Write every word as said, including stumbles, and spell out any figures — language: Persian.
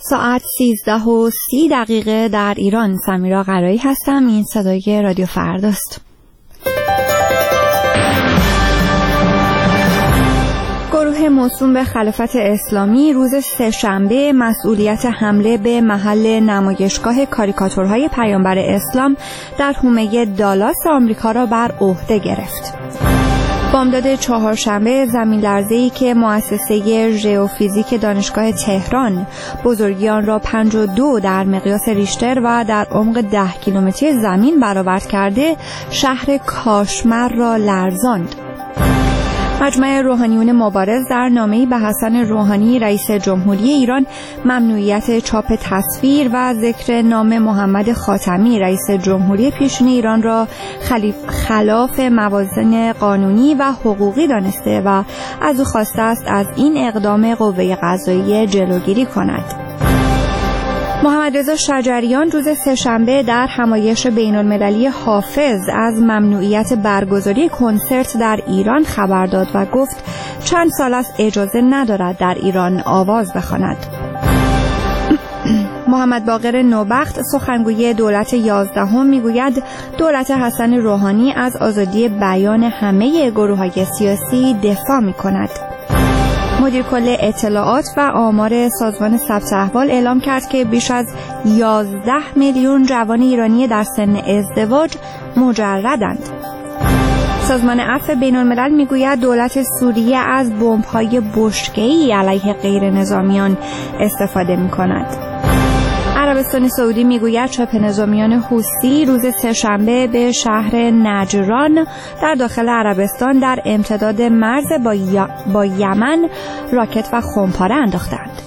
ساعت سیزده و سی دقیقه در ایران. سمیرا قرایی هستم. این صدای رادیو فرداست. گروه موسوم به خلافت اسلامی روز سه‌شنبه مسئولیت حمله به محل نمایشگاه کاریکاتورهای پیامبر اسلام در حومه دالاس آمریکا را بر عهده گرفت. بامداد چهارشنبه زمین‌لرزه‌ای که مؤسسه ژئوفیزیک دانشگاه تهران بزرگی آن را پنج و دو در مقیاس ریشتر و در عمق ده کیلومتری زمین برآورد کرده، شهر کاشمر را لرزاند. مجمع روحانیون مبارز در نامه‌ای به حسن روحانی رئیس جمهوری ایران ممنوعیت چاپ تصویر و ذکر نام محمد خاتمی رئیس جمهوری پیشین ایران را خلاف موازین قانونی و حقوقی دانسته و از او خواسته است از این اقدام قوه قضاییه جلوگیری کند. محمد رضا شجریان روز سه‌شنبه در همایش بین‌المللی حافظ از ممنوعیت برگزاری کنسرت در ایران خبر داد و گفت چند سال است اجازه ندارد در ایران آواز بخواند. محمد باقر نوبخت سخنگوی دولت یازدهم میگوید دولت حسن روحانی از آزادی بیان همه گروه‌های سیاسی دفاع می‌کند. مدیر کل اطلاعات و آمار سازمان ثبت احوال اعلام کرد که بیش از یازده میلیون جوان ایرانی در سن ازدواج مجردند. سازمان عفو بین‌الملل میگوید دولت سوریه از بمب‌های بشکه‌ای علیه غیر نظامیان استفاده می‌کند. عربستان سعودی میگوید چپ نظامیان حوثی روز سه‌شنبه به شهر نجران در داخل عربستان در امتداد مرز با, ی... با یمن راکت و خمپاره انداختند.